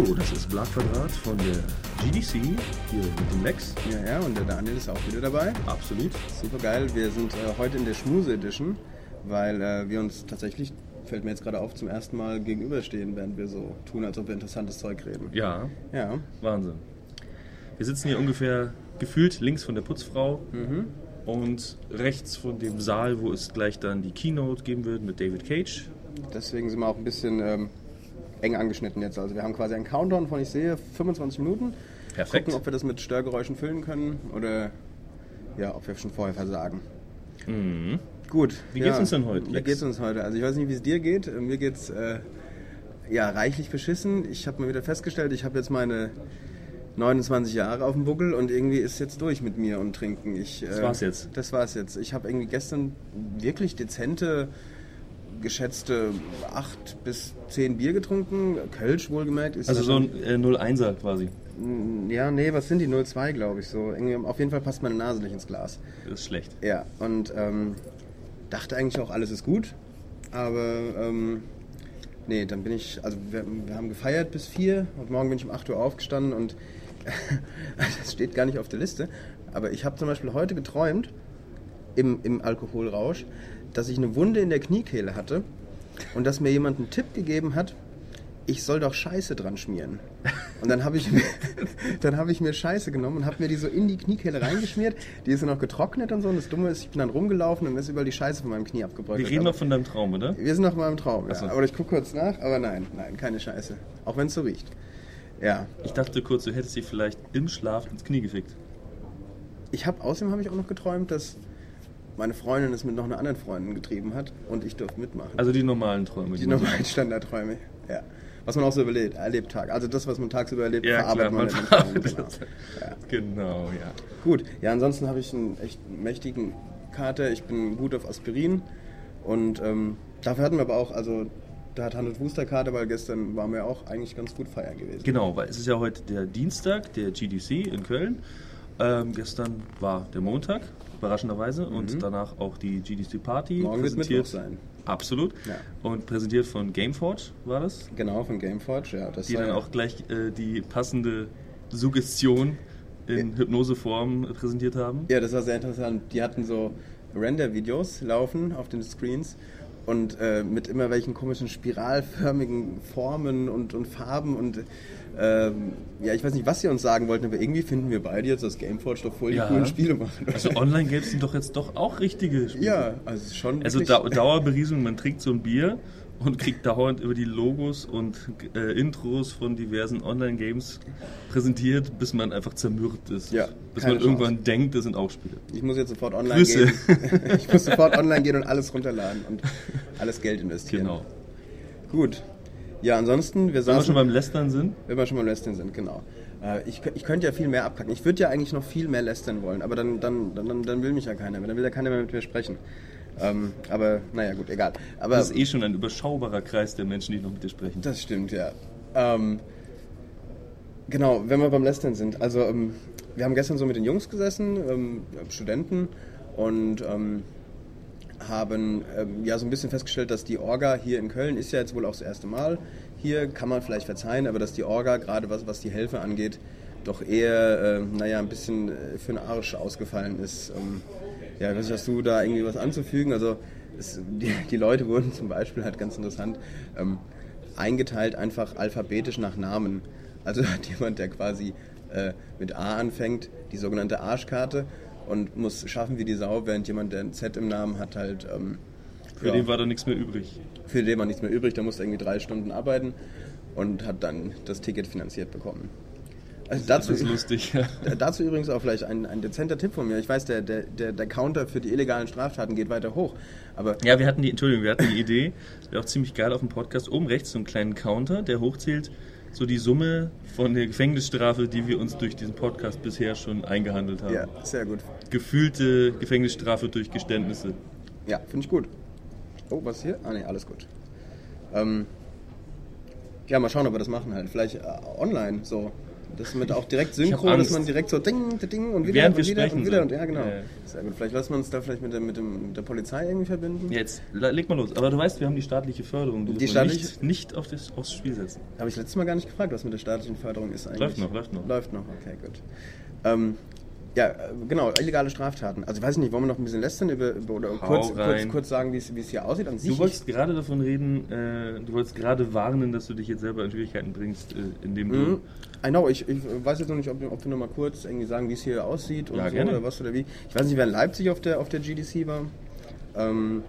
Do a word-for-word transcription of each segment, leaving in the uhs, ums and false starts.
So, das ist Blattquadrat von der G D C, hier mit dem Lex. Ja, ja, und der Daniel ist auch wieder dabei. Absolut. Super geil. Wir sind äh, heute in der Schmuse Edition, weil äh, wir uns tatsächlich, fällt mir jetzt gerade auf, zum ersten Mal gegenüberstehen, während wir so tun, als ob wir interessantes Zeug reden. Ja, Ja. Wahnsinn. Wir sitzen hier ungefähr gefühlt links von der Putzfrau Mhm. und rechts von dem Saal, wo es gleich dann die Keynote geben wird mit David Cage. Deswegen sind wir auch ein bisschen ähm, eng angeschnitten jetzt. Also wir haben quasi einen Countdown von, ich sehe, fünfundzwanzig Minuten. Perfekt. Gucken, ob wir das mit Störgeräuschen füllen können oder ja, ob wir schon vorher versagen. Mhm. Gut. Wie ja, geht's uns denn heute, Wie Lex? geht's uns heute? Also ich weiß nicht, wie es dir geht. Mir geht's äh, ja reichlich beschissen. Ich habe mir wieder festgestellt, ich habe jetzt meine neunundzwanzig Jahre auf dem Buckel und irgendwie ist jetzt durch mit mir und Trinken. Ich, äh, Das war's jetzt. Das war's jetzt. Ich habe irgendwie gestern wirklich dezente, geschätzte acht bis zehn Bier getrunken. Kölsch wohlgemerkt. Ist Also ja so ein äh, null einser quasi. Ja, nee, was sind die? null Komma zwei, glaube ich so. Irgendwie, auf jeden Fall passt meine Nase nicht ins Glas. Das ist schlecht. Ja, und ähm, dachte eigentlich auch, alles ist gut. Aber ähm, nee, dann bin ich, also wir, wir haben gefeiert bis vier und morgen bin ich um acht Uhr aufgestanden und das steht gar nicht auf der Liste. Aber ich habe zum Beispiel heute geträumt, im, im Alkoholrausch, dass ich eine Wunde in der Kniekehle hatte und dass mir jemand einen Tipp gegeben hat, ich soll doch Scheiße dran schmieren. Und dann habe ich, mir- dann hab ich mir Scheiße genommen und habe mir die so in die Kniekehle reingeschmiert. Die ist dann noch getrocknet und so. Und das Dumme ist, ich bin dann rumgelaufen und ist überall die Scheiße von meinem Knie Wir abgebröckelt. reden Aber noch von deinem Traum, oder? wir sind noch mal im Traum, ja. Ach so. Aber ich gucke kurz nach. Aber nein, nein, keine Scheiße. Auch wenn es so riecht. Ja. Ich dachte kurz, du hättest dich vielleicht im Schlaf ins Knie gefickt. Ich habe, außerdem habe ich auch noch geträumt, dass meine Freundin es mit noch einer anderen Freundin getrieben hat und ich durfte mitmachen. Also die normalen Träume. Die man so normalen Standardträume, ja. Was man auch so überlebt, erlebt Tag. Also das, was man tagsüber erlebt, Ja, verarbeitet klar, man man in den Träumen. verarbeitet Genau. Ja. Genau, ja. Gut, ja, ansonsten habe ich einen echt mächtigen Kater. Ich bin gut auf Aspirin und ähm, dafür hatten wir aber auch, also da hat Hand- und Fuß-Kater, weil gestern waren wir auch eigentlich ganz gut feiern gewesen. Genau, weil es ist ja heute der Dienstag, der G D C in Köln. Ähm, gestern war der Montag, überraschenderweise, und danach auch die G D C Party. Morgen wird Mittwoch sein. Absolut. Ja. Und präsentiert von Gameforge war das, Genau, von Gameforge, ja. Das die soll- dann auch gleich äh, die passende Suggestion in Hypnoseform äh, präsentiert haben. Ja, das war sehr interessant. Die hatten so Render-Videos laufen auf den Screens und äh, mit immer welchen komischen spiralförmigen Formen und, und Farben und ähm, ja, ich weiß nicht, was sie uns sagen wollten, aber irgendwie finden wir beide jetzt, dass Gameforge doch voll die Ja. coolen Spiele machen. Also Online-Games sind doch jetzt doch auch richtige Spiele. Ja, also schon Also wirklich- Dau- Dauerberieselung, man trinkt so ein Bier und kriegt dauernd über die Logos und äh, Intros von diversen Online-Games präsentiert, bis man einfach zermürbt ist. Ja, bis keine man irgendwann denkt, das sind auch Spiele. Ich muss jetzt sofort online Grüße. gehen. Ich muss sofort online gehen und alles runterladen und alles Geld investieren. Genau. Gut. Ja, ansonsten, wir Wenn wir saßen... schon beim Lästern sind, Wenn wir schon beim Lästern sind, genau. Äh, Ich, kö- ich könnte ja viel mehr abkacken. Ich würde ja eigentlich noch viel mehr lästern wollen, aber dann, dann, dann, dann will mich ja keiner mehr. Dann will ja keiner mehr mit mir sprechen. Ähm, aber naja, gut, egal. Aber das ist eh schon ein überschaubarer Kreis der Menschen, die noch mit dir sprechen. das stimmt, ja. Ähm, genau, wenn wir beim Lästern sind. Also, ähm, wir haben gestern so mit den Jungs gesessen, ähm, Studenten, und ähm, haben ähm, ja so ein bisschen festgestellt, dass die Orga hier in Köln ist ja jetzt wohl auch das erste Mal. Hier kann man vielleicht verzeihen, aber dass die Orga, gerade was, was die Helfer angeht, doch eher, äh, naja, ein bisschen äh, für den Arsch ausgefallen ist. Ähm, ja, ich weiß nicht, hast du da irgendwie was anzufügen? Also es, die, die Leute wurden zum Beispiel, halt ganz interessant, ähm, eingeteilt einfach alphabetisch nach Namen. Also hat jemand, der quasi äh, mit A anfängt, die sogenannte Arschkarte, und muss schaffen wie die Sau, während jemand, der ein Z im Namen hat, halt... Ähm, Für ja, den war da nichts mehr übrig. für den war nichts mehr übrig, der musste irgendwie drei Stunden arbeiten und hat dann das Ticket finanziert bekommen. Also Das dazu, ist lustig. dazu übrigens auch vielleicht ein, ein dezenter Tipp von mir. Ich weiß, der, der, der, der Counter für die illegalen Straftaten geht weiter hoch, aber Ja, wir hatten die, Entschuldigung, wir hatten die Idee, das wäre auch ziemlich geil auf dem Podcast, oben rechts so einen kleinen Counter, der hochzählt, so die Summe von der Gefängnisstrafe, die wir uns durch diesen Podcast bisher schon eingehandelt haben. ja, sehr gut. Gefühlte Gefängnisstrafe durch Geständnisse. Ja, finde ich gut. Oh, was hier? Ah, ne, alles gut. Ähm, ja, mal schauen, ob wir das machen halt. Vielleicht äh, online so. Das mit auch direkt Synchro, dass man direkt so ding, ding und wieder Während und wir wieder sprechen und wieder. so. Und, ja, genau. Ja, ja. Sehr gut. Vielleicht lassen wir uns da vielleicht mit der, mit dem, mit der Polizei irgendwie verbinden. Jetzt, leg mal los. Aber du weißt, wir haben die staatliche Förderung. Die, die staatliche nicht, nicht auf das, aufs Spiel setzen. Habe ich letztes Mal gar nicht gefragt, was mit der staatlichen Förderung ist eigentlich. Läuft noch, läuft noch. Läuft noch, okay, gut. Ähm, ja, genau, illegale Straftaten. Also ich weiß nicht, wollen wir noch ein bisschen lästern über, über oder kurz, kurz, kurz sagen, wie es hier aussieht an sich? Du wolltest gerade davon reden, äh, du wolltest gerade warnen, dass du dich jetzt selber in Schwierigkeiten bringst, äh, indem du... Mhm. I know, ich, ich weiß jetzt noch nicht, ob, ob wir noch mal kurz irgendwie sagen, wie es hier aussieht und ja, so gerne. oder was oder wie. Ich weiß nicht, wer in Leipzig auf der, auf der G D C war. Ähm,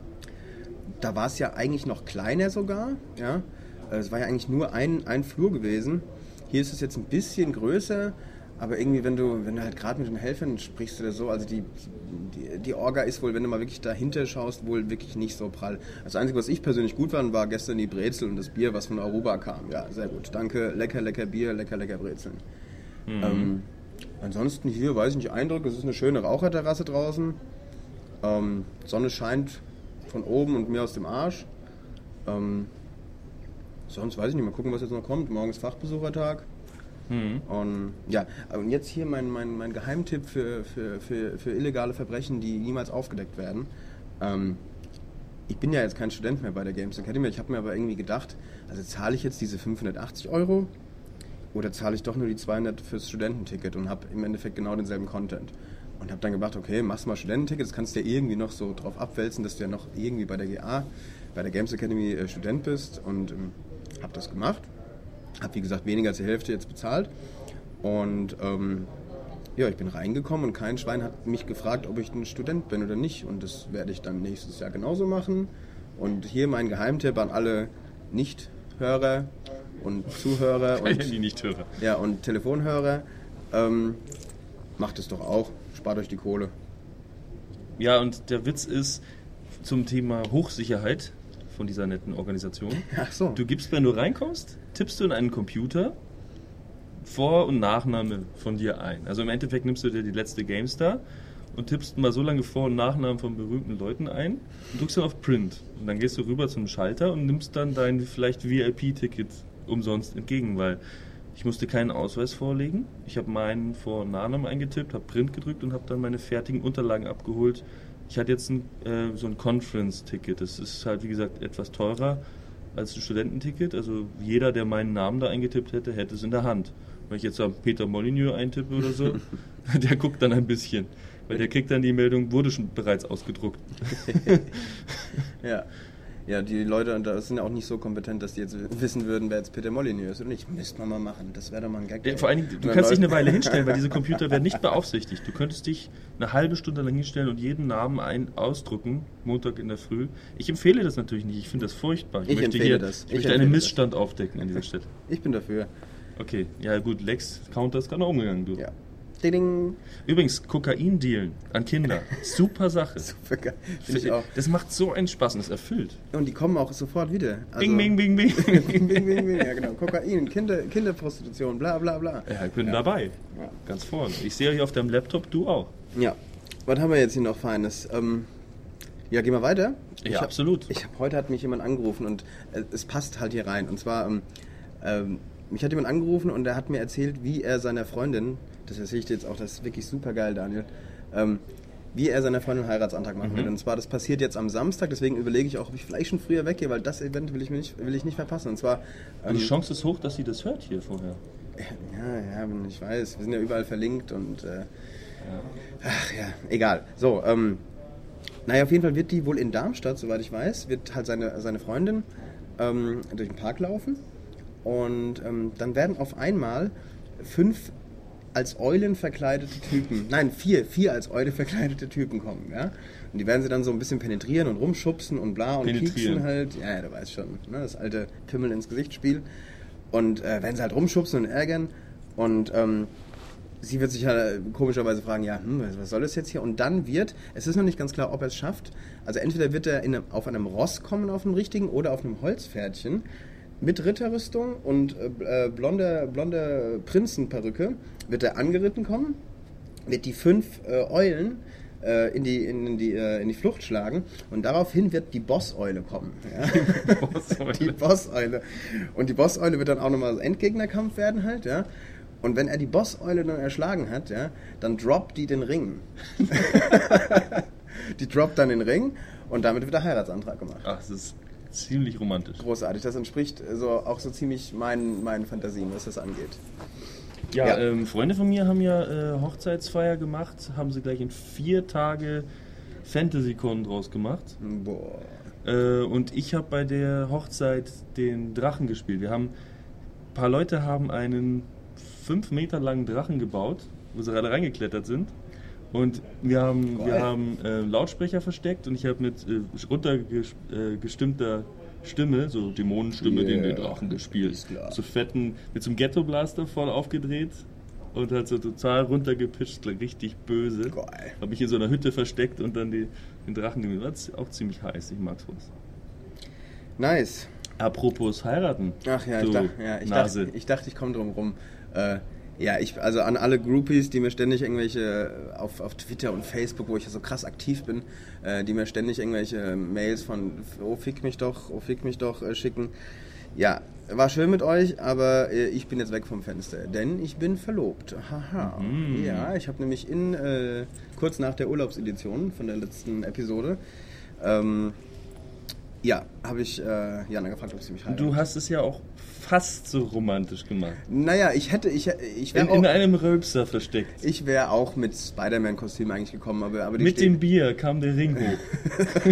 da war es ja eigentlich noch kleiner sogar, ja. Es war ja eigentlich nur ein, ein Flur gewesen. Hier ist es jetzt ein bisschen größer. Aber irgendwie, wenn du, wenn du halt gerade mit den Helfern sprichst oder so, also die, die, die Orga ist wohl, wenn du mal wirklich dahinter schaust, wohl wirklich nicht so prall. Das Einzige, was ich persönlich gut fand, war gestern die Brezel und das Bier, was von Aruba kam. Ja, sehr gut. Danke. Lecker, lecker Bier, lecker, lecker Brezeln. Mhm. Ähm, ansonsten hier, weiß ich nicht, Eindruck, es ist eine schöne Raucherterrasse draußen. Ähm, Sonne scheint von oben und mir aus dem Arsch. Ähm, sonst weiß ich nicht, mal gucken, was jetzt noch kommt. Morgen ist Fachbesuchertag. Mhm. Und ja, und jetzt hier mein, mein, mein Geheimtipp für, für, für, für illegale Verbrechen, die niemals aufgedeckt werden. Ähm, ich bin ja jetzt kein Student mehr bei der Games Academy, ich habe mir aber irgendwie gedacht, also zahle ich jetzt diese fünfhundertachtzig Euro oder zahle ich doch nur die zweihundert fürs Studententicket und habe im Endeffekt genau denselben Content. Und habe dann gedacht, okay, machst mal Studententicket, das kannst du ja irgendwie noch so drauf abwälzen, dass du ja noch irgendwie bei der G A, bei der Games Academy äh, Student bist und ähm, habe das gemacht. Habe, wie gesagt, weniger als die Hälfte jetzt bezahlt und ähm, ja, ich bin reingekommen und kein Schwein hat mich gefragt, ob ich ein Student bin oder nicht und das werde ich dann nächstes Jahr genauso machen und hier mein Geheimtipp an alle Nicht-Hörer und Zuhörer und, die Nicht-Hörer. Ja, und Telefonhörer, ähm, macht es doch auch, spart euch die Kohle. Ja, und der Witz ist zum Thema Hochsicherheit von dieser netten Organisation. Ach so. Du gibst, wenn du reinkommst, tippst du in einen Computer Vor- und Nachname von dir ein. Also im Endeffekt nimmst du dir die letzte GameStar und tippst mal so lange Vor- und Nachnamen von berühmten Leuten ein und drückst dann auf Print. Und dann gehst du rüber zum Schalter und nimmst dann dein vielleicht V I P-Ticket umsonst entgegen, weil ich musste keinen Ausweis vorlegen. Ich habe meinen Vor- und Nachnamen eingetippt, habe Print gedrückt und habe dann meine fertigen Unterlagen abgeholt. Ich hatte jetzt ein, äh, so ein Conference-Ticket. Das ist halt, wie gesagt, etwas teurer als ein Studententicket. Also jeder, der meinen Namen da eingetippt hätte, hätte es in der Hand. Wenn ich jetzt am Peter Molyneux eintippe oder so, der guckt dann ein bisschen. Weil der kriegt dann die Meldung, wurde schon bereits ausgedruckt. Ja. Ja, die Leute da sind ja auch nicht so kompetent, dass die jetzt wissen würden, wer jetzt Peter Molyneux ist oder nicht. Müsste man mal machen. Das wäre doch mal ein Gag. Ja, vor allen Dingen, du kannst dich eine Weile hinstellen, weil diese Computer werden nicht beaufsichtigt. Du könntest dich eine halbe Stunde lang hinstellen und jeden Namen ein ausdrucken, Montag in der Früh. Ich empfehle das natürlich nicht. Ich finde das furchtbar. Ich, ich möchte empfehle hier, das. Ich, ich möchte einen Missstand das. aufdecken an dieser Stelle. Ich bin dafür. Okay, ja gut, Lex Counter ist gerade umgegangen, du. Ja. Ding. Übrigens, Kokain-Dealen an Kinder. Super Sache. Super geil. Finde ich auch. Das macht so einen Spaß und es erfüllt. Und die kommen auch sofort wieder. Also bing, bing, bing, bing. bing, bing, bing, bing. Ja, genau. Kokain, Kinder, Kinderprostitution, bla, bla, bla. Ja, ich bin ja. dabei. Ja. Ganz vorne. Ich sehe hier auf deinem Laptop, du auch. Ja. Was haben wir jetzt hier noch Feines? Ähm, ja, gehen wir weiter. Ja, ich hab, absolut. Ich hab, heute hat mich jemand angerufen und äh, es passt halt hier rein. Und zwar, ähm, ähm, mich hat jemand angerufen und er hat mir erzählt, wie er seiner Freundin, das erzähle ich dir jetzt auch, das ist wirklich super geil, Daniel, ähm, wie er seiner Freundin einen Heiratsantrag machen mhm. will. Und zwar, das passiert jetzt am Samstag, deswegen überlege ich auch, ob ich vielleicht schon früher weggehe, weil das Event will ich, mir nicht, will ich nicht verpassen. Und zwar... Ähm, die Chance ist hoch, dass sie das hört hier vorher. Ja, ja, ich weiß, wir sind ja überall verlinkt und... Äh, ja. Ach ja, egal. So, ähm... Naja, auf jeden Fall wird die wohl in Darmstadt, soweit ich weiß, wird halt seine, seine Freundin ähm, durch den Park laufen. Und ähm, dann werden auf einmal fünf als Eulen verkleidete Typen, nein, vier, vier als Eule verkleidete Typen kommen, ja. Und die werden sie dann so ein bisschen penetrieren und rumschubsen und bla und pieksen halt. Ja, ja, du weißt schon, ne, das alte Pimmel ins Gesicht-Spiel. Und äh, werden sie halt rumschubsen und ärgern. Und ähm, sie wird sich halt komischerweise fragen, ja, hm, was soll das jetzt hier? Und dann wird, es ist noch nicht ganz klar, ob er es schafft, also entweder wird er in einem, auf einem Ross kommen, auf einem richtigen, oder auf einem Holzpferdchen, mit Ritterrüstung und äh, blonder, blonder Prinzenperücke wird er angeritten kommen, wird die fünf äh, Eulen äh, in, die, in, die, äh, in die Flucht schlagen und daraufhin wird die Bosseule kommen. Ja? Die Bosseule. Die Bosseule. Und die Bosseule wird dann auch nochmal Endgegnerkampf werden halt, ja. Und wenn er die Bosseule dann erschlagen hat, ja, dann droppt die den Ring. Die droppt dann den Ring und damit wird der Heiratsantrag gemacht. Ach, das ist ziemlich romantisch. Großartig, das entspricht so, auch so ziemlich meinen, meinen Fantasien, was das angeht. Ja, Ja. Ähm, Freunde von mir haben ja äh, Hochzeitsfeier gemacht, haben sie gleich in vier Tage Fantasy-Con draus gemacht. Boah. Äh, und ich habe bei der Hochzeit den Drachen gespielt. Wir haben, ein paar Leute haben einen fünf Meter langen Drachen gebaut, wo sie gerade reingeklettert sind. Und wir haben, wir haben äh, Lautsprecher versteckt und ich habe mit äh, runtergestimmter Stimme, so Dämonenstimme, Yeah. den, den Drachen gespielt. Ist klar. So fetten, mit so einem Ghetto-Blaster voll aufgedreht und halt so total runtergepitcht, richtig böse. Geil. Habe ich in so einer Hütte versteckt und dann die, den Drachen gemacht. Das auch ziemlich heiß, ich mag's was. Nice. Apropos heiraten. Ach ja, du ich, dach, ja, ich Nase. dachte, ich, dachte, ich komme drum rum. Äh, ja, ich, also an alle Groupies, die mir ständig irgendwelche auf, auf Twitter und Facebook, wo ich ja so krass aktiv bin, äh, die mir ständig irgendwelche Mails von oh fick mich doch, oh fick mich doch äh, schicken. Ja, war schön mit euch, aber äh, ich bin jetzt weg vom Fenster, denn ich bin verlobt. Haha. Mhm. Ja, ich habe nämlich in äh, kurz nach der Urlaubsedition von der letzten Episode ähm, ja, habe ich äh, Jana gefragt, ob sie mich heiratet. Du hast es ja auch fast so romantisch gemacht. Naja, ich hätte, ich, ich In, wäre in auch, einem Rölpser versteckt. ich wäre auch mit Spider-Man-Kostüm eigentlich gekommen, aber, aber die Mit steht- dem Bier kam der Ring hoch.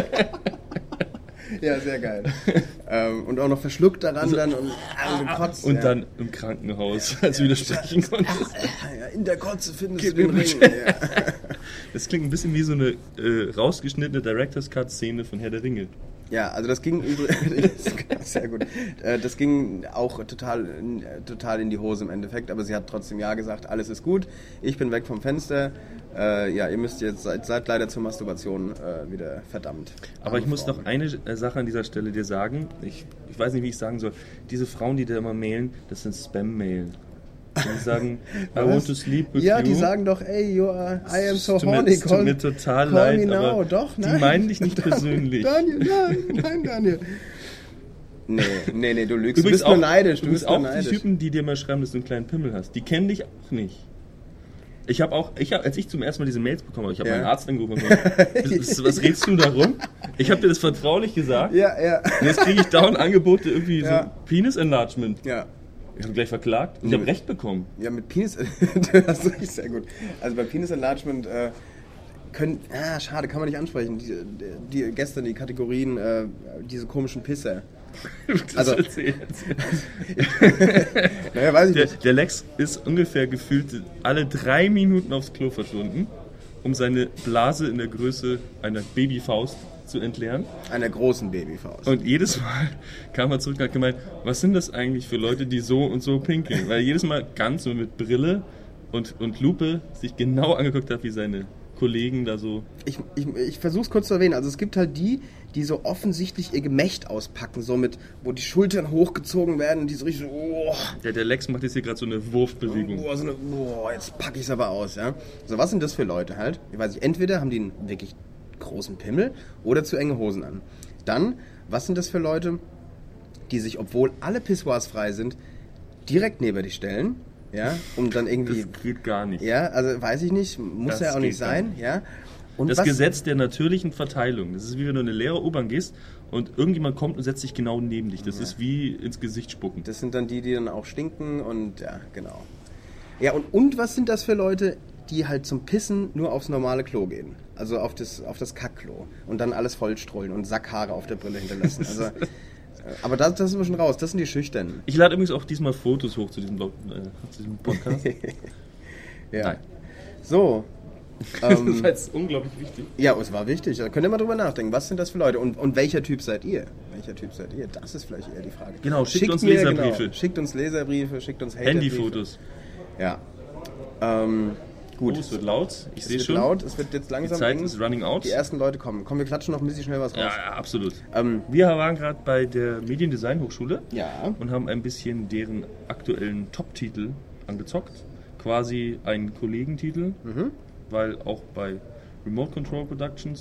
Ja, sehr geil. ähm, und auch noch verschluckt daran dann und, und gekotzt. Und ja. dann im Krankenhaus, als du wieder sprechen konntest. Ja, in der Kotze findest Gib du den mir Ring. bitte. Ja. Das klingt ein bisschen wie so eine äh, rausgeschnittene Director's Cut-Szene von Herr der Ringe. Ja, also das ging übrigens sehr gut. Äh, Das ging auch total, total in die Hose im Endeffekt, aber sie hat trotzdem ja gesagt, alles ist gut, ich bin weg vom Fenster. Äh, ja, ihr müsst jetzt, seid, seid leider zur Masturbation äh, wieder verdammt. Aber ich muss Frauen. noch eine äh, Sache an dieser Stelle dir sagen. Ich, ich weiß nicht, wie ich sagen soll. Diese Frauen, die da immer mailen, das sind Spam-Mail. Die sagen, I want to sleep with Ja, you. die sagen doch, ey, you are, I am so Es tut mir- horny, es tut call, mir total call leid, me now. aber Doch, die nein. meinen dich nicht Daniel, persönlich. Daniel, nein, nein, Daniel. Nee, nee, nee, du lügst. Du Übrigens bist nur auch, neidisch. Du übrigens bist nur auch neidisch. die Typen, die dir mal schreiben, dass du einen kleinen Pimmel hast, die kennen dich auch nicht. Ich habe auch, ich hab, als ich zum ersten Mal diese Mails bekommen habe, ich habe Ja. meinen Arzt angerufen und gesagt, was, was, was redest du darum? Ich habe dir das vertraulich gesagt. Ja, ja. Und jetzt kriege ich dauernd Angebote, irgendwie Ja. so Penis-Enlargement. Ja. Ich habe gleich verklagt. Ich Mhm. habe Recht bekommen. Ja, mit Penis. Das ist wirklich sehr gut. Also bei Penis Enlargement äh, können. Ah, schade, kann man nicht ansprechen. Die, die gestern die Kategorien, äh, diese komischen Pisser. Das Also- erzähl, erzähl. Naja, weiß ich Der, nicht. der Lex ist ungefähr gefühlt alle drei Minuten aufs Klo verschwunden, um seine Blase in der Größe einer Babyfaust zu entleeren. Einer großen Babyfaust. Und jedes Mal kam er zurück und hat gemeint, was sind das eigentlich für Leute, die so und so pinkeln? Weil er jedes Mal ganz so mit Brille und, und Lupe sich genau angeguckt hat, wie seine Kollegen da so... Ich, ich, ich versuche es kurz zu erwähnen. Also es gibt halt die, die so offensichtlich ihr Gemächt auspacken, so mit, wo die Schultern hochgezogen werden und die so richtig so, oh, Der, der Lex macht jetzt hier gerade so eine Wurfbewegung. oh, so eine, oh, jetzt packe ich es aber aus. Ja? So, was sind das für Leute halt? Ich weiß nicht, entweder haben die einen wirklich großen Pimmel oder zu enge Hosen an. Dann, was sind das für Leute, die sich, obwohl alle Pissoirs frei sind, direkt neben dich stellen, ja, um dann irgendwie, Das geht gar nicht. ja, also weiß ich nicht, muss Das ja auch nicht geht gar sein, ja. Und Das was, Gesetz der natürlichen Verteilung. Das ist wie wenn du in eine leere U-Bahn gehst und irgendjemand kommt und setzt sich genau neben dich. Das Ja. ist wie ins Gesicht spucken. Das sind dann die, die dann auch stinken und ja, genau. Ja, und, und was sind das für Leute, die halt zum Pissen nur aufs normale Klo gehen? Also auf das, auf das Kackklo und dann alles vollstrollen und Sackhaare auf der Brille hinterlassen. Also, äh, aber das, das sind wir schon raus, das sind die Schüchternen. Ich lade übrigens auch diesmal Fotos hoch zu diesem, Blog, äh, zu diesem Podcast. Ja. Nein. So. Das Ähm, war jetzt unglaublich wichtig. ja, es war wichtig. Da könnt ihr mal drüber nachdenken. Was sind das für Leute? Und, und welcher Typ seid ihr? Welcher Typ seid ihr? Das ist vielleicht eher die Frage. Genau, schickt uns mir, Leserbriefe. Genau, schickt uns Leserbriefe, schickt uns Haterbriefe. Handyfotos. Ja. Ähm, gut. Oh, es wird laut. Ich Es sehe wird schon. laut, es wird jetzt Die langsam Zeit eng. ist running out. Die ersten Leute kommen. Komm, wir klatschen noch ein bisschen schnell was raus. Ja, ja, absolut. Ähm, Wir waren gerade bei der Mediendesign Hochschule ja. und haben ein bisschen deren aktuellen Top-Titel angezockt. Quasi einen Kollegentitel, Mhm. weil auch bei Remote Control Productions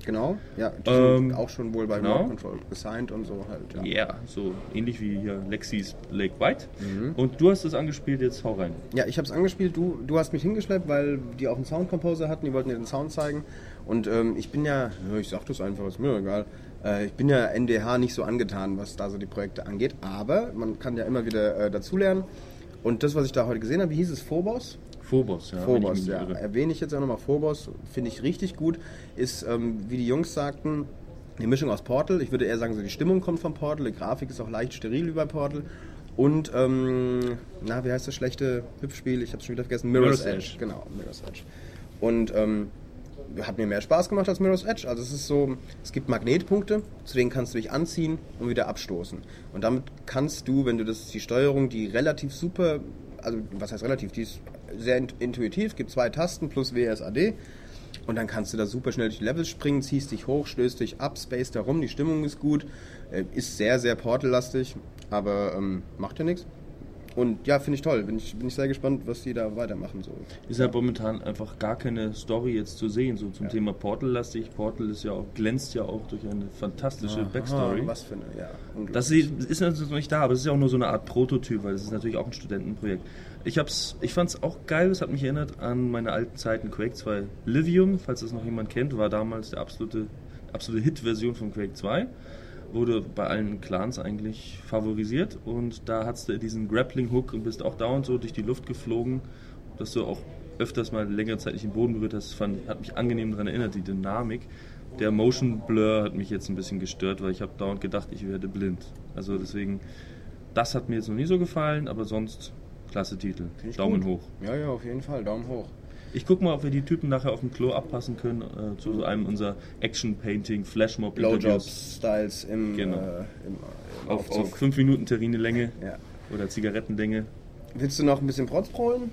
Genau, ja, die Ähm, sind auch schon wohl bei genau. Remote Control gesigned und so halt. Ja, Ja, yeah, so ähnlich wie hier Lexis Lake White. Mhm. Und du hast es angespielt, jetzt hau rein. ja ich habe es angespielt, du, du hast mich hingeschleppt, weil die auch einen Sound Composer hatten, die wollten dir den Sound zeigen. Und ähm, ich bin ja, ja, ich sag das einfach, ist mir egal, äh, ich bin ja N D H nicht so angetan, was da so die Projekte angeht, aber man kann ja immer wieder äh, dazulernen. Und das, was ich da heute gesehen habe, wie hieß es, Phobos? Phobos, ja. Phobos, wenn ich mich ja. nicht irre. Erwähne ich jetzt auch nochmal Phobos, finde ich richtig gut. Ist, ähm, wie die Jungs sagten, eine Mischung aus Portal. Ich würde eher sagen, so die Stimmung kommt von Portal, die Grafik ist auch leicht steril wie bei Portal. Und, ähm, na, wie heißt das schlechte Hüpfspiel? Ich habe es schon wieder vergessen. Mirror's, Mirror's Edge. Edge. Genau, Mirror's Edge. Und, ähm, hat mir mehr Spaß gemacht als Mirror's Edge. Also es ist so, es gibt Magnetpunkte, zu denen kannst du dich anziehen und wieder abstoßen. Und damit kannst du, wenn du das, die Steuerung, die relativ super, also was heißt relativ, die ist sehr intuitiv, gibt zwei Tasten plus W S A D. Und dann kannst du da super schnell durch die Levels springen, ziehst dich hoch, stößt dich ab, spaced da rum, die Stimmung ist gut, ist sehr, sehr portallastig, aber ähm, macht ja nichts. Und ja, finde ich toll, bin ich, bin ich sehr gespannt, was die da weitermachen. So. Ist halt momentan einfach gar keine Story jetzt zu sehen, so zum Ja. Thema Portal-lastig. Portal ist ja auch, glänzt ja auch durch eine fantastische Backstory. Ah, was für eine, ja. unglaublich. Das ist natürlich noch nicht da, aber es ist ja auch nur so eine Art Prototyp, weil es ist natürlich auch ein Studentenprojekt. Ich, hab's, ich fand es auch geil, es hat mich erinnert an meine alten Zeiten Quake zwei. Livium, falls das noch jemand kennt, war damals die absolute, absolute Hit-Version von Quake zwei. Wurde bei allen Clans eigentlich favorisiert und da hattest du diesen Grappling-Hook und bist auch dauernd so durch die Luft geflogen, dass du auch öfters mal längere Zeit nicht den Boden berührt hast, fand, hat mich angenehm daran erinnert, die Dynamik. Der Motion Blur hat mich jetzt ein bisschen gestört, weil ich habe dauernd gedacht, ich werde blind. Also deswegen, das hat mir jetzt noch nie so gefallen, aber sonst klasse Titel. Finde ich Daumen gut. hoch. Ja, ja, auf jeden Fall, Daumen hoch. Ich guck mal, ob wir die Typen nachher auf dem Klo abpassen können äh, zu so einem unserer Action-Painting, Flashmob-Interviews. Blowjob-Styles im, Genau. äh, im, im Auf, Aufzug. auf fünf Minuten Terrine-Länge Ja. oder Zigarettenlänge. Willst du noch ein bisschen Protzprolen?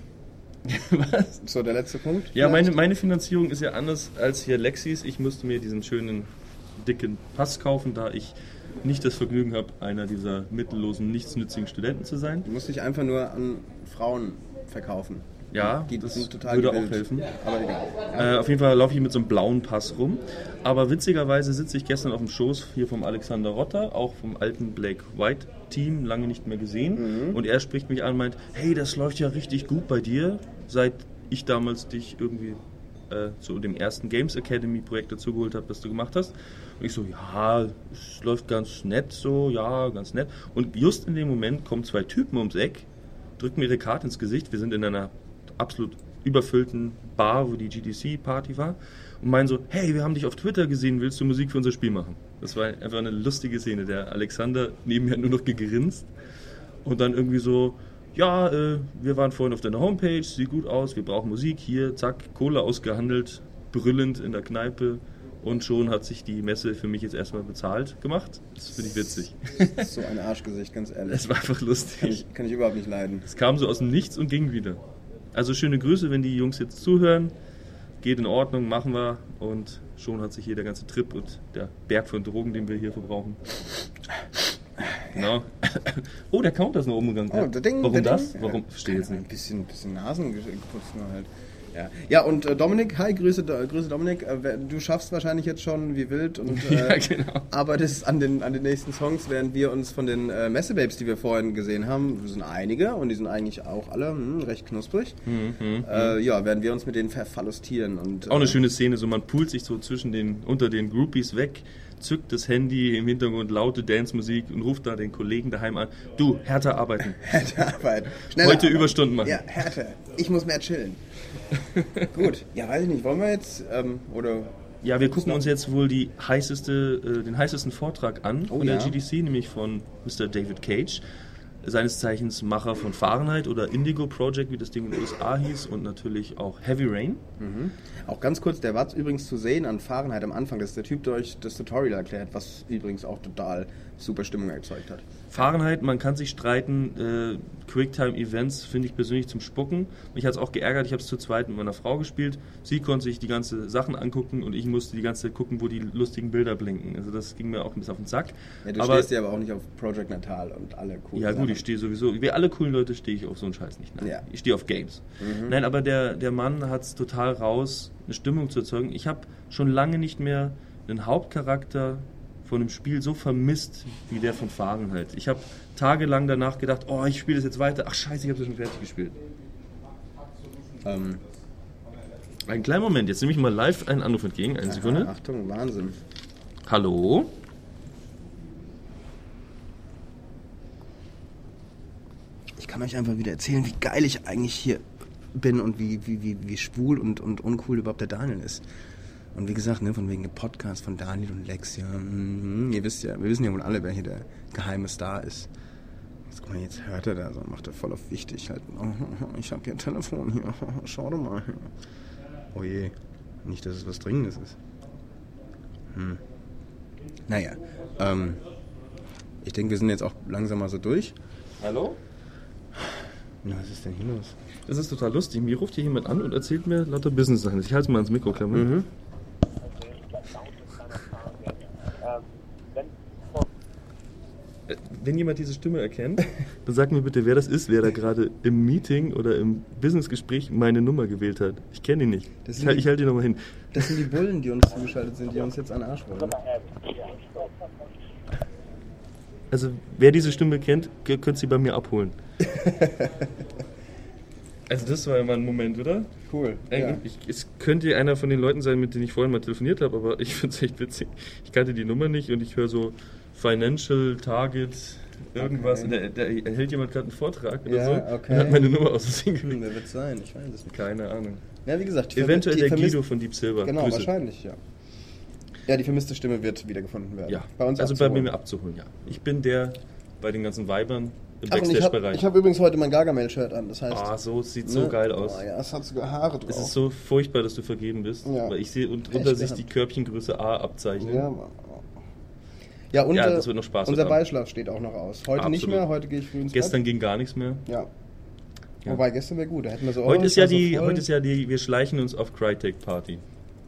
Was? So, der letzte Punkt. Ja, vielleicht? meine, meine Finanzierung ist ja anders als hier Lexis. Ich musste mir diesen schönen, dicken Pass kaufen, da ich nicht das Vergnügen habe, einer dieser mittellosen, nichtsnützigen Studenten zu sein. Du musst dich einfach nur an Frauen verkaufen. Ja, Die das sind total würde gewillt. auch helfen. Aber egal. Äh, auf jeden Fall laufe ich mit so einem blauen Pass rum. Aber witzigerweise sitze ich gestern auf dem Schoß hier vom Alexander Rotter, auch vom alten Blake White Team, lange nicht mehr gesehen. Mhm. Und er spricht mich an und meint, hey, das läuft ja richtig gut bei dir, seit ich damals dich irgendwie äh, zu dem ersten Games Academy Projekt dazugeholt habe, das du gemacht hast. Und ich so, ja, es läuft ganz nett so, ja, ganz nett. Und just in dem Moment kommen zwei Typen ums Eck, drücken mir ihre Karte ins Gesicht. Wir sind in einer absolut überfüllten Bar, wo die G D C-Party war, und meinen so, hey, wir haben dich auf Twitter gesehen, willst du Musik für unser Spiel machen? Das war einfach eine lustige Szene. Der Alexander neben mir hat nur noch gegrinst und dann irgendwie so, ja, äh, wir waren vorhin auf deiner Homepage, sieht gut aus, wir brauchen Musik, hier, zack, Kohle ausgehandelt, brüllend in der Kneipe, und schon hat sich die Messe für mich jetzt erstmal bezahlt gemacht. Das finde ich witzig. Das ist so ein Arschgesicht, ganz ehrlich. Es war einfach Kann lustig. ich, kann ich überhaupt nicht leiden. Es kam so aus dem Nichts und ging wieder. Also schöne Grüße, wenn die Jungs jetzt zuhören. Geht in Ordnung, machen wir. Und schon hat sich hier der ganze Trip und der Berg von Drogen, den wir hier verbrauchen. Genau. Oh, der Counter ist noch umgegangen. Oh, der Ding, Warum der das? Ding. Warum? Verstehe jetzt Ein nicht. bisschen, bisschen Nasen geputzt nur halt. Ja, ja, und äh, Dominik, hi, Grüße, äh, Grüße Dominik. Äh, wer- du schaffst wahrscheinlich jetzt schon wie wild und äh, Ja, genau. arbeitest an den, an den nächsten Songs, während wir uns von den äh, Messebabes, die wir vorhin gesehen haben, das sind einige und die sind eigentlich auch alle hm, recht knusprig, Mhm, äh, ja, werden wir uns mit denen verfallostieren. Und, Auch eine äh, schöne Szene, so man poolt sich so zwischen den, unter den Groupies weg, zückt das Handy, im Hintergrund laute Dance-Musik und ruft da den Kollegen daheim an, du, härter arbeiten, härter Arbeit. Schneller heute Arbeit. Überstunden machen. Ja, härter. Ich muss mehr chillen. Gut, ja, weiß ich nicht, wollen wir jetzt, ähm, oder... Ja, wir gucken uns jetzt wohl die heißeste, äh, den heißesten Vortrag an Oh, von der ja. G D C, nämlich von Mister David Cage, seines Zeichens Macher von Fahrenheit oder Indigo Project, wie das Ding in den U S A hieß, und natürlich auch Heavy Rain. Mhm. Auch ganz kurz, der war übrigens zu sehen an Fahrenheit am Anfang, das ist der Typ, der euch das Tutorial erklärt, was übrigens auch total super Stimmung erzeugt hat. Fahrenheit, man kann sich streiten, äh, Quicktime-Events finde ich persönlich zum Spucken. Mich hat es auch geärgert, ich habe es zu zweit mit meiner Frau gespielt. Sie konnte sich die ganze Sachen angucken und ich musste die ganze Zeit gucken, wo die lustigen Bilder blinken. Also das ging mir auch ein bisschen auf den Sack. Ja, du Aber- stehst ja aber auch nicht auf Project Natal und alle coolen Ja gut, Sachen. ich stehe sowieso, wie alle coolen Leute stehe ich auf so einen Scheiß nicht. Nein. Ja. Ich stehe auf Games. Nein, aber der, der Mann hat es total raus, eine Stimmung zu erzeugen. Ich habe schon lange nicht mehr einen Hauptcharakter von einem Spiel so vermisst wie der von Fahrenheit. Ich habe tagelang danach gedacht, oh, ich spiele das jetzt weiter. Ach scheiße, ich habe das schon fertig gespielt. Ähm, Einen kleinen Moment, jetzt nehme ich mal live einen Anruf entgegen. Eine Sekunde. Aha, Achtung, Wahnsinn. Hallo? Ich kann euch einfach wieder erzählen, wie geil ich eigentlich hier bin und wie, wie, wie, wie schwul und, und uncool überhaupt der Daniel ist. Und wie gesagt, ne, von wegen dem Podcast von Daniel und Lex, ja, mm, ihr wisst ja, wir wissen ja wohl alle, wer hier der geheime Star ist. Jetzt, guck mal, jetzt hört er da so und macht er voll auf wichtig halt. Oh, ich hab hier ein Telefon hier, schau doch mal. Oh je, nicht, dass es was Dringendes ist. Hm. Naja, ähm, ich denke, wir sind jetzt auch langsam mal so durch. Hallo? Na, was ist denn hier los? Das ist total lustig. Mir ruft hier jemand an und erzählt mir lauter Business-Sachen. Ich halte es mal ans Mikro, klar. Mhm. Wenn jemand diese Stimme erkennt, dann sag mir bitte, wer das ist, wer da gerade im Meeting oder im Businessgespräch meine Nummer gewählt hat. Ich kenne ihn nicht. Das Ich, sind halt- die- ich halte ihn nochmal hin. Das sind die Bullen, die uns zugeschaltet sind, die uns jetzt an den Arsch wollen. Also, wer diese Stimme kennt, k- könnt sie bei mir abholen. Also, das war ja mal ein Moment, oder? Cool. Ey, Ja. ich, es könnte einer von den Leuten sein, mit denen ich vorhin mal telefoniert habe, aber ich finde es echt witzig. Ich kannte die Nummer nicht und ich höre so Financial Target irgendwas. Okay. Und da, da hält jemand gerade einen Vortrag oder Ja, so okay. und hat meine Nummer aus Versehen Hm, gekriegt. wer wird es sein? Ich weiß es nicht. Keine Ahnung. Ja, wie gesagt, die Eventuell vermi- die der vermisst- Guido von Deep Silver. Genau, Grüße. wahrscheinlich, ja. Ja, die vermisste Stimme wird wiedergefunden werden. Ja, Bei uns also bei abzuholen. mir abzuholen, ja. Ich bin der bei den ganzen Weibern im Ach, und ich habe Backstage-Bereich. hab übrigens heute mein Gargamel-Shirt an, das heißt... Ah, so, es sieht so ne? geil aus. Oh, ja, es hat sogar Haare drauf. Es ist so furchtbar, dass du vergeben bist, Ja. weil ich sehe und drunter Echt, sich ja. die Körbchengröße A abzeichnen. Ja, Mann. Ja, und Ja, äh, das wird noch Spaß unser heute Abend. Beischlaf steht auch noch aus. Heute nicht Absolut. mehr, heute gehe ich früh ins Gestern Bett. ging gar nichts mehr. Ja. Ja. Wobei, gestern wäre gut, da hätten wir so... Heute oh, ist ich ja war so die, voll. heute ist ja die, wir schleichen uns auf Crytek Party.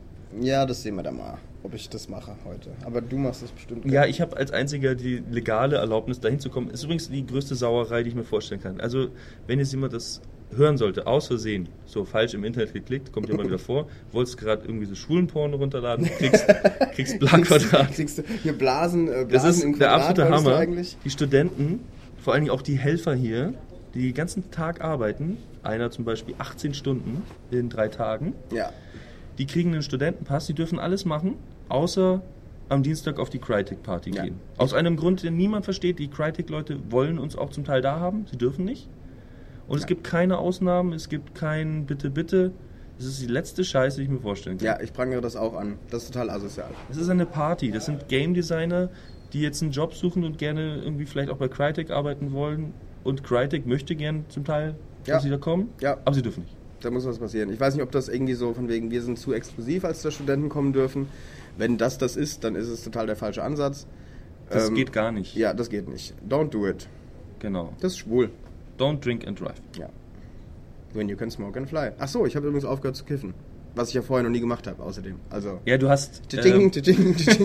Ja, das sehen wir dann mal, ob ich das mache heute. Aber du machst das bestimmt. Ja, ich habe als einziger die legale Erlaubnis, dahin zu kommen. Ist übrigens die größte Sauerei, die ich mir vorstellen kann. Also, wenn jetzt jemand das hören sollte, aus Versehen, so falsch im Internet geklickt, kommt ja mal wieder vor, wolltest gerade irgendwie so Schwulenporno runterladen, kriegst, kriegst Blanquadrat. Kriegst du hier Blasen, äh, Das Blasen ist im der Quadrat, absolute wolltest du Hammer. eigentlich? Die Studenten, vor allen Dingen auch die Helfer hier, die den ganzen Tag arbeiten, einer zum Beispiel achtzehn Stunden in drei Tagen, Ja. die kriegen einen Studentenpass, die dürfen alles machen, außer am Dienstag auf die Crytek-Party Ja. gehen. Aus einem Grund, den niemand versteht, die Crytek-Leute wollen uns auch zum Teil da haben, sie dürfen nicht. Und es Ja. gibt keine Ausnahmen, es gibt kein Bitte, Bitte. Das ist die letzte Scheiße, die ich mir vorstellen kann. Ja, ich prangere das auch an. Das ist total asozial. Es ist eine Party, das sind Game Designer, die jetzt einen Job suchen und gerne irgendwie vielleicht auch bei Crytek arbeiten wollen. Und Crytek möchte gern zum Teil, Ja. dass sie da kommen, Ja. aber sie dürfen nicht. Da muss was passieren. Ich weiß nicht, ob das irgendwie so von wegen, wir sind zu exklusiv, als da Studenten kommen dürfen. Wenn das das ist, dann ist es total der falsche Ansatz. Das Ähm, geht gar nicht. Ja, das geht nicht. Don't do it. Genau. Das ist schwul. Don't drink and drive. Ja. When you can smoke and fly. Ach so, ich habe übrigens aufgehört zu kiffen. Was ich ja vorher noch nie gemacht habe, außerdem. Also... Ja, du hast. Tsching, ähm, tsching, tsching.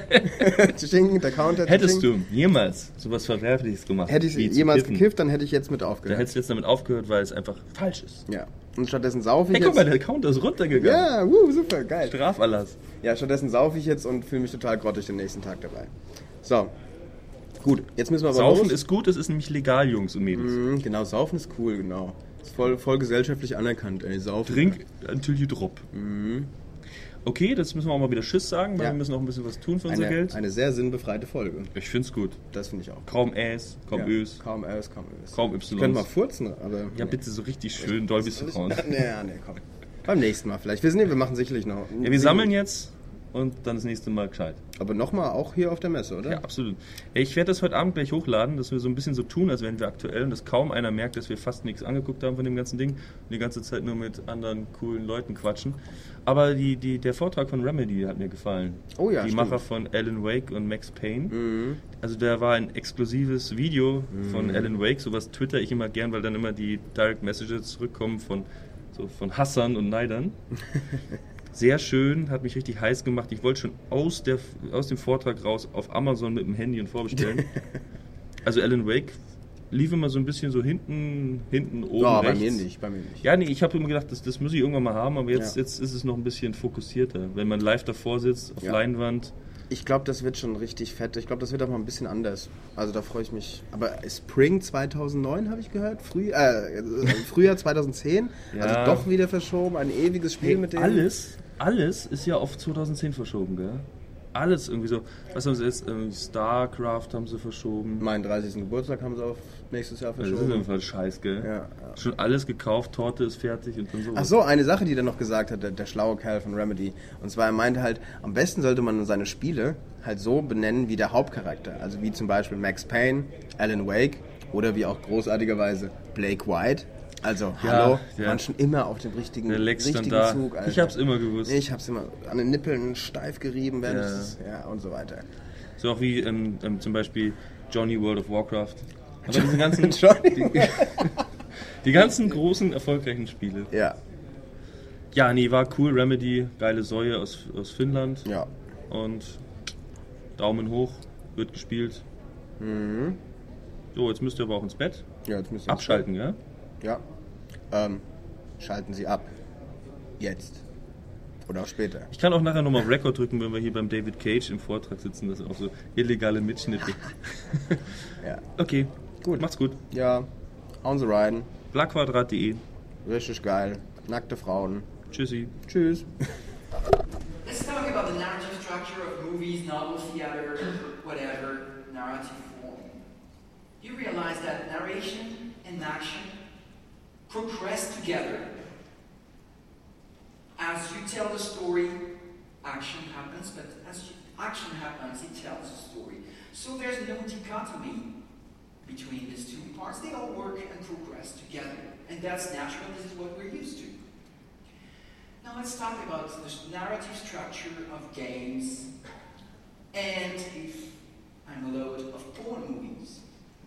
Tsching, der Counter. hättest tsching. du jemals sowas Verwerfliches gemacht? Hätte ich wie zu jemals kiffen, gekifft, dann hätte ich jetzt mit Da aufgehört. hättest du jetzt damit aufgehört, weil es einfach falsch ist. Ja. Und stattdessen saufe ich Hey, guck jetzt... mal, der Counter ist runtergegangen. Ja, wuh, super, geil. Straferlass. Ja, stattdessen saufe ich jetzt und fühle mich total grottig den nächsten Tag dabei. So. Gut, jetzt müssen wir aber Saufen los. ist gut, das ist nämlich legal, Jungs und Mädels. Mhm, genau, Saufen ist cool, genau. Ist voll, voll gesellschaftlich anerkannt, ey. Saufen. Trink until you drop. Mhm. Okay, das müssen wir auch mal wieder Tschüss sagen, weil Ja. wir müssen auch ein bisschen was tun für unser Eine, Geld. eine sehr sinnbefreite Folge. Ich find's gut. Das finde ich auch. Kaum Äs, kaum ja. Ös, Kaum S, kaum Ös. kaum Ich könnte mal Ys. furzen, aber... Ja, nee. bitte so richtig schön Dolby Surround. Nee, nee, komm. Beim nächsten Mal vielleicht. Wir, sind, wir machen sicherlich noch... Ja, wir sammeln jetzt und dann das nächste Mal gescheit. Aber nochmal auch hier auf der Messe, oder? Ja, absolut. Ja, ich werde das heute Abend gleich hochladen, dass wir so ein bisschen so tun, als wären wir aktuell und dass kaum einer merkt, dass wir fast nichts angeguckt haben von dem ganzen Ding und die ganze Zeit nur mit anderen coolen Leuten quatschen. Aber die, die, der Vortrag von Remedy hat mir gefallen. Oh ja, Die stimmt. Macher von Alan Wake und Max Payne. Mhm. Also da war ein exklusives Video von Alan Wake, sowas twitter ich immer gern, weil dann immer die Direct Messages zurückkommen von, so von Hassern und Neidern. Sehr schön, hat mich richtig heiß gemacht. Ich wollte schon aus, der, aus dem Vortrag raus auf Amazon mit dem Handy und vorbestellen. Also Alan Wake, lief immer so ein bisschen so hinten, hinten oben Ja, rechts. bei mir nicht, bei mir nicht. Ja, nee, ich habe immer gedacht, das, das muss ich irgendwann mal haben, aber jetzt, Ja. jetzt ist es noch ein bisschen fokussierter. Wenn man live davor sitzt, auf Ja. Leinwand. Ich glaube, das wird schon richtig fett. Ich glaube, das wird auch mal ein bisschen anders. Also da freue ich mich. Aber Spring zweitausendneun habe ich gehört, Früh, äh, Frühjahr zweitausendzehn, Ja. also doch wieder verschoben, ein ewiges Spiel Hey, mit denen. alles, alles ist ja auf zweitausendzehn verschoben, gell? Alles irgendwie so. Was haben sie jetzt? Irgendwie StarCraft haben sie verschoben. Meinen dreißigsten Geburtstag haben sie auf nächstes Jahr Das ist verschoben. einfach Scheiß, gell? Ja, ja. Schon alles gekauft, Torte ist fertig und dann so. Ach so, eine Sache, die er noch gesagt hat, der, der schlaue Kerl von Remedy. Und zwar, er meinte halt, am besten sollte man seine Spiele halt so benennen wie der Hauptcharakter. Also wie zum Beispiel Max Payne, Alan Wake oder wie auch großartigerweise Blake White. Also, Ja, hallo, ja. man schon immer auf dem richtigen, Der Lex richtigen stand da. Zug. Alter. Ich hab's immer gewusst. Ich hab's immer an den Nippeln steif gerieben, während Ja. ich das, ja, und so weiter. So auch wie ähm, ähm, zum Beispiel Johnny World of Warcraft. Aber diese ganzen, Johnny. die, die ganzen großen, erfolgreichen Spiele. Ja, Ja, nee, war cool. Remedy, geile Säue aus, aus Finnland. ja. Und Daumen hoch, wird gespielt. Mhm. So, jetzt müsst ihr aber auch ins Bett. Ja, jetzt müssen wir Abschalten, ja? Ja. Ähm, schalten Sie ab. Jetzt. Oder auch später. Ich kann auch nachher nochmal auf Record drücken, wenn wir hier beim David Cage im Vortrag sitzen. Das sind auch so illegale Mitschnitte. Ja. Okay, gut. Macht's gut. Ja, hauen Sie rein. Blackquadrat punkt de. Richtig geil. Nackte Frauen. Tschüssi. Tschüss. Let's talk about the narrative structure of movies, novels, theater, whatever, narrative form. You realize that narration and action progress together. As you tell the story, action happens, but as you, action happens, it tells the story. So there's no dichotomy between these two parts. They all work and progress together. And that's natural, this is what we're used to. Now let's talk about the narrative structure of games and, if I'm allowed, of porn movies.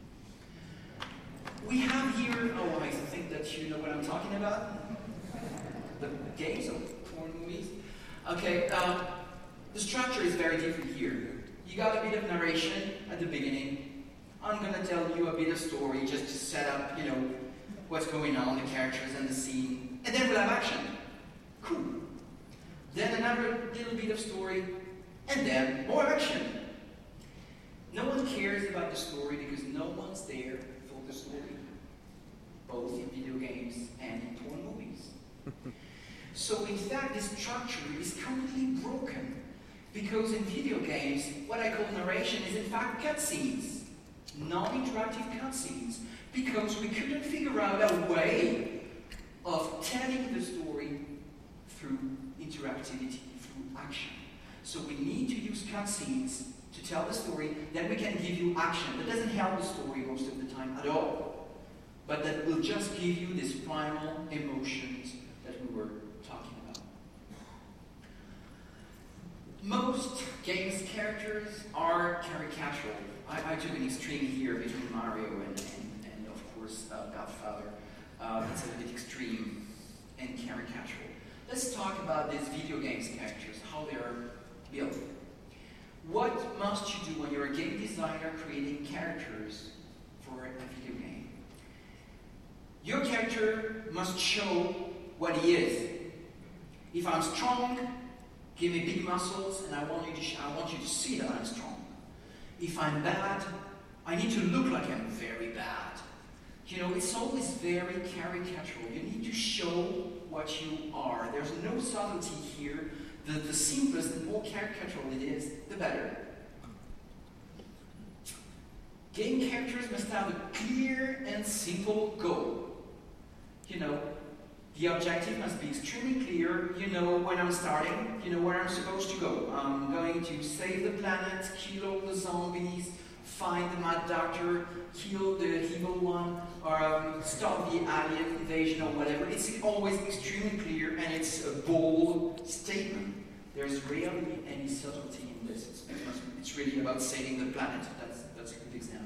We have here, oh I think that you know what I'm talking about. The games of porn movies. Okay, uh, the structure is very different here. You got a bit of narration at the beginning. I'm gonna tell you a bit of story just to set up, you know, what's going on, the characters and the scene. And then we'll have action. Cool. Then another little bit of story, and then more action. No one cares about the story because no one's there for the story, both in video games and in porn movies. So in fact, this structure is completely broken because in video games, what I call narration is in fact cutscenes, non-interactive cutscenes, because we couldn't figure out a way of telling the story through interactivity, through action. So we need to use cutscenes to tell the story, then we can give you action. That doesn't help the story most of the time at all. But that will just give you these primal emotions that we were talking about. Most games characters are caricatural. I, I took an extreme here between Mario and, and, and of course, uh, Godfather. Uh, it's a bit extreme and caricatural. Let's talk about these video games characters, how they're built. What must you do when you're a game designer creating characters for a video game? Your character must show what he is. If I'm strong, give me big muscles, and I want you to sh- I want you to see that I'm strong. If I'm bad, I need to look like I'm very bad. You know, it's always very caricatural. You need to show what you are. There's no subtlety here. The, the simplest, the more caricatural it is, the better. Game characters must have a clear and simple goal. You know, the objective must be extremely clear. You know when I'm starting, you know where I'm supposed to go. I'm going to save the planet, kill all the zombies, find the Mad Doctor, kill the evil one, or um, stop the alien invasion or whatever. It's always extremely clear and it's a bold statement. There's rarely any subtlety in this. It's, it's really about saving the planet. That's, that's a good example.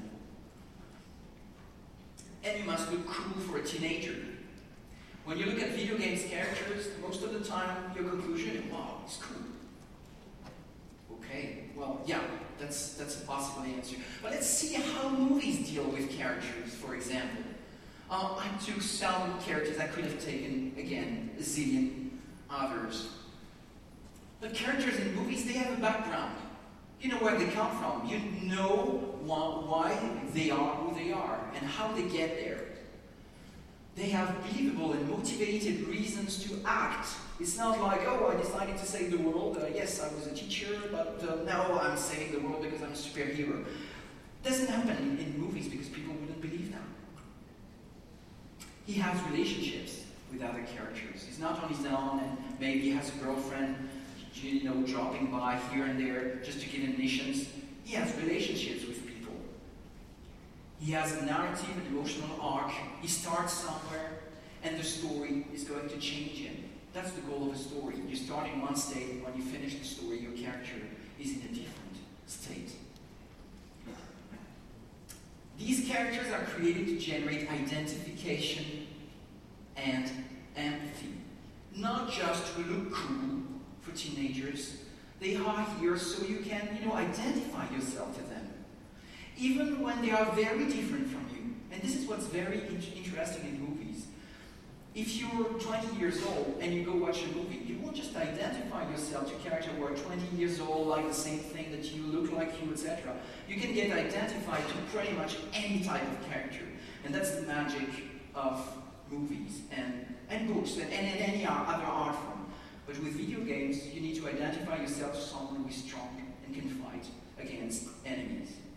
And you must look cool for a teenager. When you look at video games characters, most of the time your conclusion is, wow, it's cool. Okay, well, yeah, that's that's, that's a possible answer. But let's see how movies deal with characters, for example. Uh, I took some characters, I could have taken, again, a zillion others. But characters in movies, they have a background. You know where they come from. You know why they are who they are and how they get there. They have believable and motivated reasons to act. It's not like, oh, I decided to save the world. Uh, yes, I was a teacher, but uh, now I'm saving the world because I'm a superhero. It doesn't happen in, in movies because people wouldn't believe them. He has relationships with other characters. He's not on his own, and maybe he has a girlfriend, you know, dropping by here and there just to give him missions. He has relationships with people. He has a narrative and emotional arc. He starts somewhere, and the story is going to change him. That's the goal of a story. You start in one state, and when you finish the story, your character is in a different state. These characters are created to generate identification and empathy. Not just to look cool for teenagers. They are here so you can, you know, identify yourself to them. Even when they are very different from you. And this is what's very in interesting in movies. If you're twenty years old and you go watch a movie, you won't just identify yourself to characters who are twenty years old, like the same thing, that you look like you, et cetera. You can get identified to pretty much any type of character. And that's the magic of movies and, and books and, and, and any other art form. But with video games, you need to identify yourself as someone who is strong and can fight against enemies.